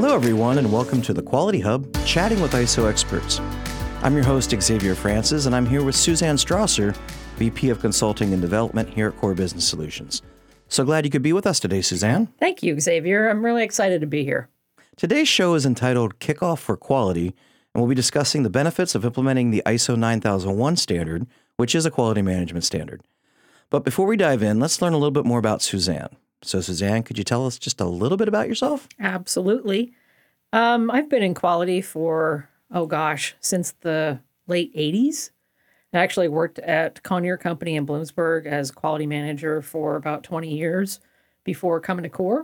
Hello, everyone, and welcome to the Quality Hub, chatting with ISO experts. I'm your host, Xavier Francis, and I'm here with Suzanne Strasser, VP of Consulting and Development here at Core Business Solutions. So glad you could be with us today, Suzanne. Thank you, Xavier. I'm really excited to be here. Today's show is entitled Kickoff for Quality, and we'll be discussing the benefits of implementing the ISO 9001 standard, which is a quality management standard. But before we dive in, let's learn a little bit more about Suzanne. So, Suzanne, could you tell us just a little bit about yourself? Absolutely. I've been in quality for, since the late 80s. I actually worked at Conair Company in Bloomsburg as quality manager for about 20 years before coming to Core,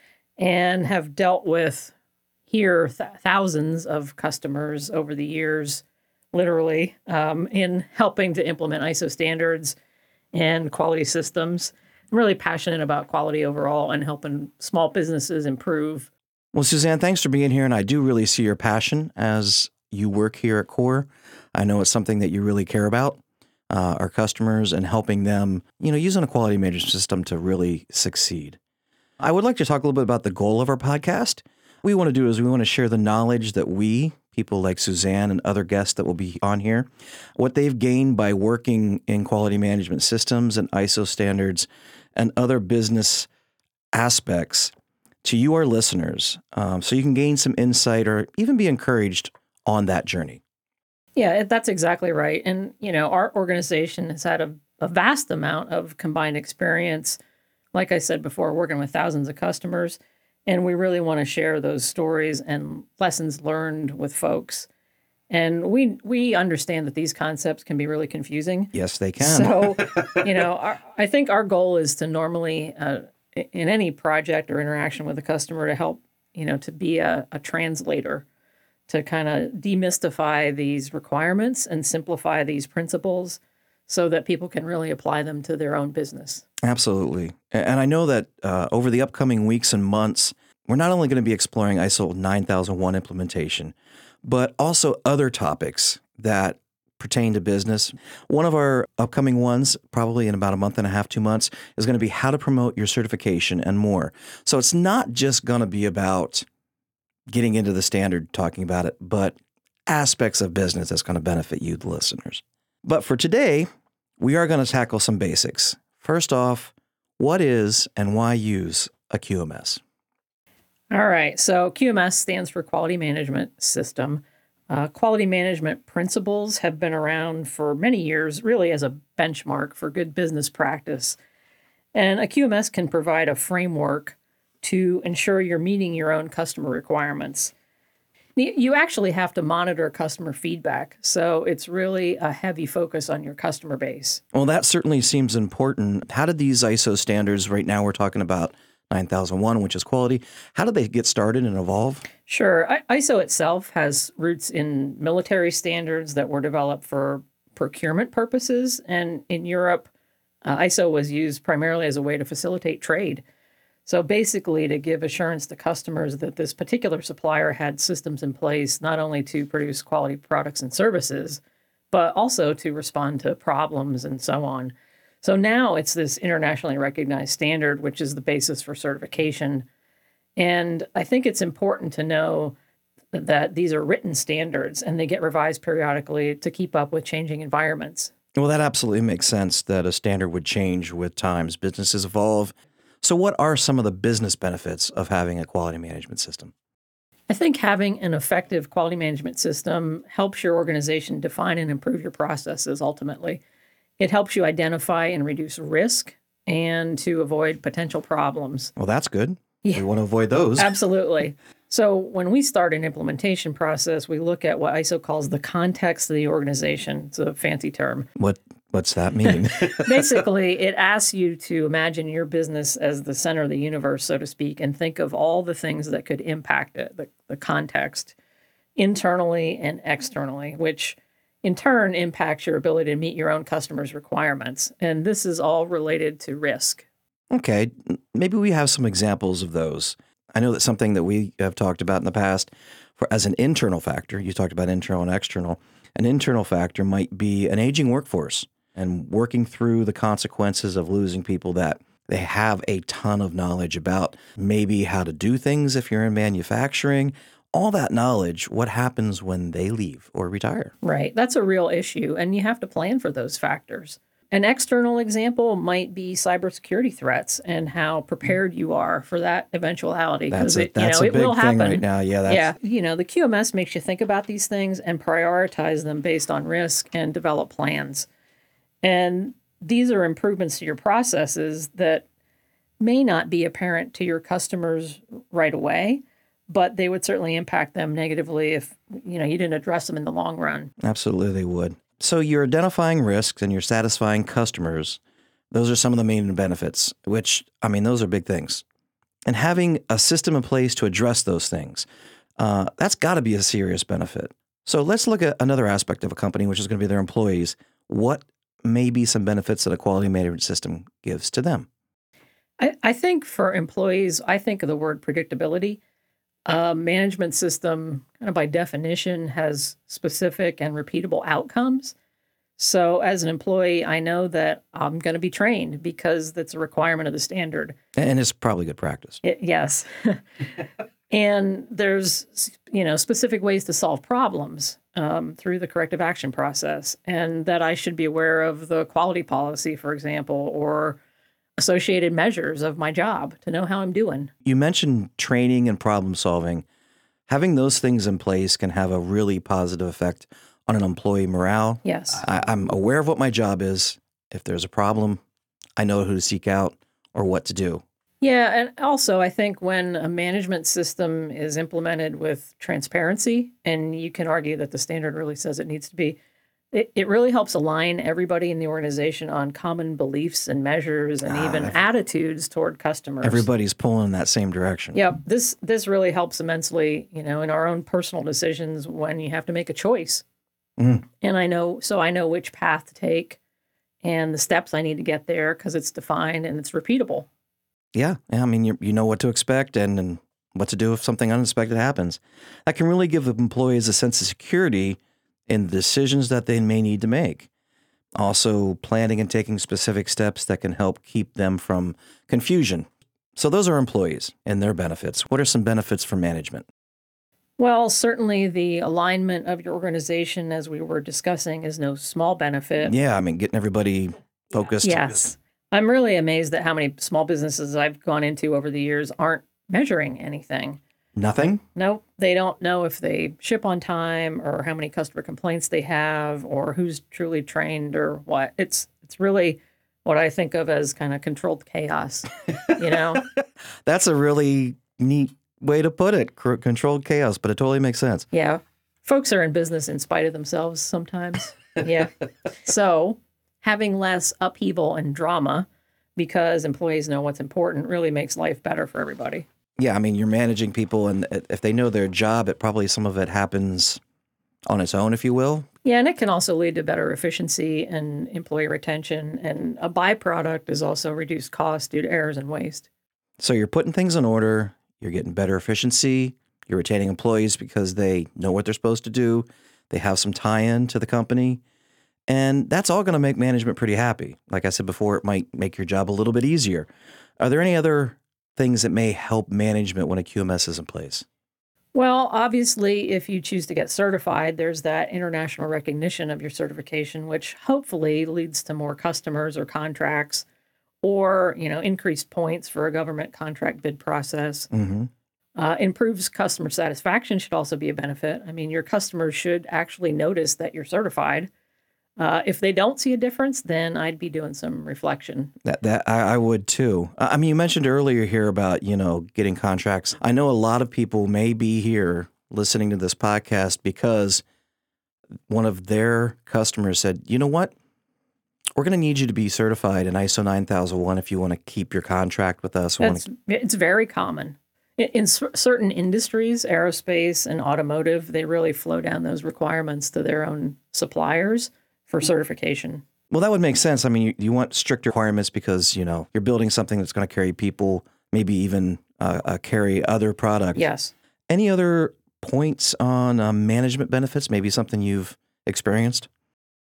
and have dealt with here thousands of customers over the years, literally, in helping to implement ISO standards and quality systems. I'm really passionate about quality overall and helping small businesses improve. Well, Suzanne, thanks for being here, and I do really see your passion as you work here at Core. I know it's something that you really care about, our customers, and helping them, using a quality management system to really succeed. I would like to talk a little bit about the goal of our podcast. What we want to do is we want to share the knowledge that people like Suzanne and other guests that will be on here, what they've gained by working in quality management systems and ISO standards and other business aspects to you, our listeners, so you can gain some insight or even be encouraged on that journey. Yeah, that's exactly right. And, our organization has had a vast amount of combined experience, like I said before, working with thousands of customers. And we really want to share those stories and lessons learned with folks. And we understand that these concepts can be really confusing. Yes, they can. So, I think our goal is to normally, in any project or interaction with a customer, to help, to be a translator, to kind of demystify these requirements and simplify these principles so that people can really apply them to their own business. Absolutely. And I know that over the upcoming weeks and months, we're not only going to be exploring ISO 9001 implementation, but also other topics that pertain to business. One of our upcoming ones, probably in about a month and a half, 2 months, is going to be how to promote your certification and more. So it's not just going to be about getting into the standard, talking about it, but aspects of business that's going to benefit you, the listeners. But for today, we are going to tackle some basics. First off, what is and why use a QMS? All right. So QMS stands for Quality Management System. Quality management principles have been around for many years, really as a benchmark for good business practice. And a QMS can provide a framework to ensure you're meeting your own customer requirements. You actually have to monitor customer feedback, so it's really a heavy focus on your customer base. Well, that certainly seems important. How did these ISO standards, right now we're talking about 9001, which is quality, how did they get started and evolve? Sure. ISO itself has roots in military standards that were developed for procurement purposes, and in Europe, ISO was used primarily as a way to facilitate trade. So basically to give assurance to customers that this particular supplier had systems in place not only to produce quality products and services, but also to respond to problems and so on. So now it's this internationally recognized standard, which is the basis for certification. And I think it's important to know that these are written standards and they get revised periodically to keep up with changing environments. Well, that absolutely makes sense that a standard would change with times. Businesses evolve. So what are some of the business benefits of having a quality management system? I think having an effective quality management system helps your organization define and improve your processes ultimately. It helps you identify and reduce risk and to avoid potential problems. Well, that's good. Yeah. We want to avoid those. Absolutely. So when we start an implementation process, we look at what ISO calls the context of the organization. It's a fancy term. What's that mean? Basically, it asks you to imagine your business as the center of the universe, so to speak, and think of all the things that could impact it, the context, internally and externally, which in turn impacts your ability to meet your own customers' requirements. And this is all related to risk. Okay, maybe we have some examples of those. I know that's something that we have talked about in the past as an internal factor. You talked about internal and external. An internal factor might be an aging workforce and working through the consequences of losing people that They have a ton of knowledge about maybe how to do things if you're in manufacturing. All that knowledge, what happens when they leave or retire? Right. That's a real issue, and you have to plan for those factors. An external example might be cybersecurity threats and how prepared you are for that eventuality, because That's a it will big thing happen right now. Yeah, Yeah, the QMS makes you think about these things and prioritize them based on risk and develop plans. And these are improvements to your processes that may not be apparent to your customers right away, but they would certainly impact them negatively if you didn't address them in the long run. absolutely they would. So you're identifying risks and you're satisfying customers. Those are some of the main benefits, which, I mean, those are big things. And having a system in place to address those things, that's got to be a serious benefit. So let's look at another aspect of a company, which is going to be their employees. What may be some benefits that a quality management system gives to them? I think for employees, I think of the word predictability. A management system, kind of by definition, has specific and repeatable outcomes. So as an employee, I know that I'm going to be trained because that's a requirement of the standard. And it's probably good practice. Yes. And there's, specific ways to solve problems through the corrective action process, and that I should be aware of the quality policy, for example, or associated measures of my job to know how I'm doing. You mentioned training and problem solving. Having those things in place can have a really positive effect on an employee morale. Yes. I'm aware of what my job is. If there's a problem, I know who to seek out or what to do. Yeah, and also I think when a management system is implemented with transparency, and you can argue that the standard really says it needs to be, it really helps align everybody in the organization on common beliefs and measures and even attitudes toward customers. Everybody's pulling in that same direction. Yep, this really helps immensely, in our own personal decisions when you have to make a choice. Mm. And I know which path to take and the steps I need to get there because it's defined and it's repeatable. Yeah. I mean, you know what to expect and what to do if something unexpected happens. That can really give employees a sense of security in the decisions that they may need to make. Also, planning and taking specific steps that can help keep them from confusion. So those are employees and their benefits. What are some benefits for management? Well, certainly the alignment of your organization, as we were discussing, is no small benefit. Yeah, I mean, getting everybody focused. Yes. I'm really amazed at how many small businesses I've gone into over the years aren't measuring anything. Nothing? No, they don't know if they ship on time or how many customer complaints they have or who's truly trained or what. It's really what I think of as kind of controlled chaos, That's a really neat way to put it, controlled chaos, but it totally makes sense. Yeah. Folks are in business in spite of themselves sometimes. Yeah. So having less upheaval and drama because employees know what's important really makes life better for everybody. Yeah, I mean, you're managing people, and if they know their job, some of it happens on its own, if you will. Yeah, and it can also lead to better efficiency and employee retention. And a byproduct is also reduced costs due to errors and waste. So you're putting things in order, you're getting better efficiency, you're retaining employees because they know what they're supposed to do, they have some tie-in to the company, and that's all going to make management pretty happy. Like I said before, it might make your job a little bit easier. Are there any other things that may help management when a QMS is in place? Well, obviously, if you choose to get certified, there's that international recognition of your certification, which hopefully leads to more customers or contracts or, increased points for a government contract bid process. Mm-hmm. Improves customer satisfaction should also be a benefit. I mean, your customers should actually notice that you're certified. If they don't see a difference, then I'd be doing some reflection. I would too. I mean, you mentioned earlier here about, getting contracts. I know a lot of people may be here listening to this podcast because one of their customers said, you know what? We're going to need you to be certified in ISO 9001 if you want to keep your contract with us. It's very common. In certain industries, aerospace and automotive, they really flow down those requirements to their own suppliers for certification. Well, that would make sense. I mean, you want strict requirements because, you're building something that's going to carry people, maybe even carry other products. Yes. Any other points on management benefits, maybe something you've experienced?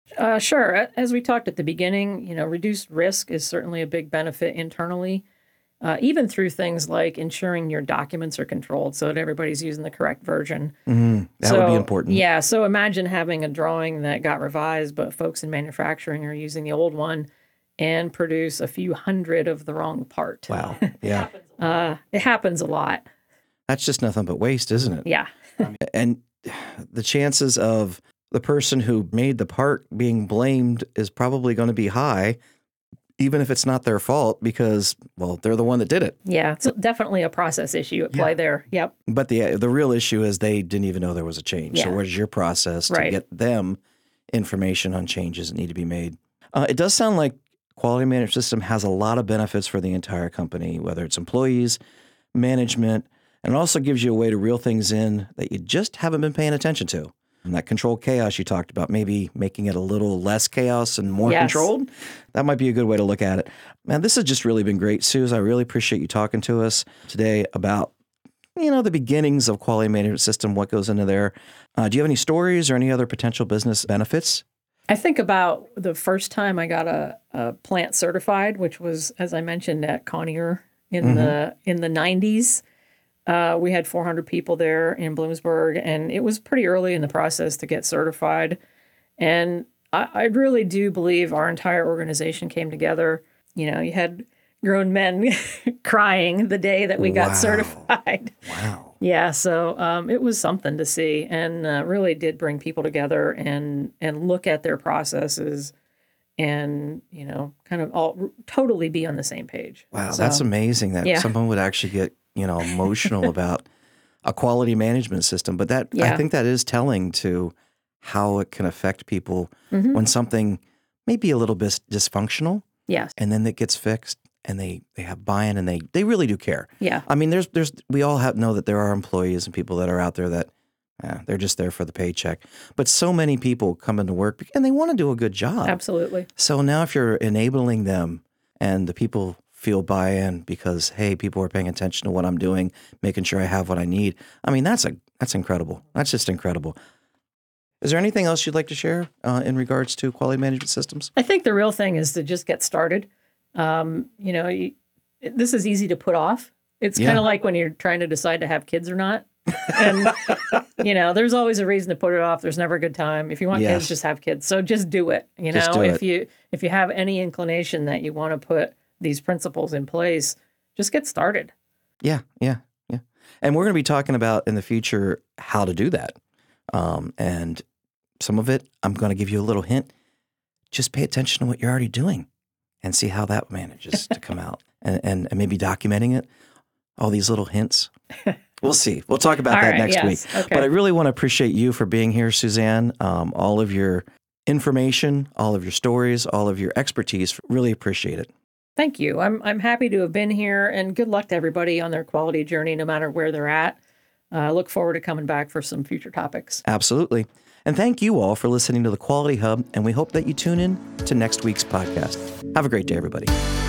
Sure. As we talked at the beginning, reduced risk is certainly a big benefit internally, even through things like ensuring your documents are controlled so that everybody's using the correct version. That would be important. Yeah. So imagine having a drawing that got revised, but folks in manufacturing are using the old one and produce a few hundred of the wrong part. Wow. Yeah. It happens a lot. That's just nothing but waste, isn't it? Yeah. And the chances of the person who made the part being blamed is probably going to be high, even if it's not their fault, because, well, they're the one that did it. Yeah, it's definitely a process issue at play there. Yep. But the real issue is they didn't even know there was a change. So Yeah. what is your process to Right. get them information on changes that need to be made? It does sound like Quality Management System has a lot of benefits for the entire company, whether it's employees, management, and it also gives you a way to reel things in that you just haven't been paying attention to. And that controlled chaos you talked about, maybe making it a little less chaos and more Yes. controlled. That might be a good way to look at it. Man, this has just really been great, Suze. I really appreciate you talking to us today about, the beginnings of Quality Management System, what goes into there. Do you have any stories or any other potential business benefits? I think about the first time I got a plant certified, which was, as I mentioned, at Conair in the 90s. We had 400 people there in Bloomsburg, and it was pretty early in the process to get certified. And I really do believe our entire organization came together. You had grown men crying the day that we got Wow. certified. Wow. Yeah, so it was something to see, and really did bring people together and look at their processes, and kind of all totally be on the same page. Wow, So, that's amazing that yeah. someone would actually get, emotional about a quality management system. But I Yeah. think that is telling to how it can affect people Mm-hmm. when something may be a little bit dysfunctional Yes. and then it gets fixed and they have buy-in and they really do care. Yeah. I mean, we all know that there are employees and people that are out there that they're just there for the paycheck. But so many people come into work and they want to do a good job. Absolutely. So now if you're enabling them and the people feel buy-in because, hey, people are paying attention to what I'm doing, making sure I have what I need. I mean, that's incredible. That's just incredible. Is there anything else you'd like to share in regards to quality management systems? I think the real thing is to just get started. This is easy to put off. It's Yeah. kind of like when you're trying to decide to have kids or not. And, there's always a reason to put it off. There's never a good time. If you want Yes. kids, just have kids. So just do it. Just do if you have any inclination that you want to put these principles in place, just get started. Yeah. And we're going to be talking about in the future how to do that. And some of it, I'm going to give you a little hint. Just pay attention to what you're already doing and see how that manages to come out and maybe documenting it. All these little hints. We'll see. We'll talk about All that right, next yes, week. okay. But I really want to appreciate you for being here, Suzanne. All of your information, all of your stories, all of your expertise. Really appreciate it. Thank you. I'm happy to have been here, and good luck to everybody on their quality journey, no matter where they're at. I look forward to coming back for some future topics. Absolutely. And thank you all for listening to the Quality Hub, and we hope that you tune in to next week's podcast. Have a great day, everybody.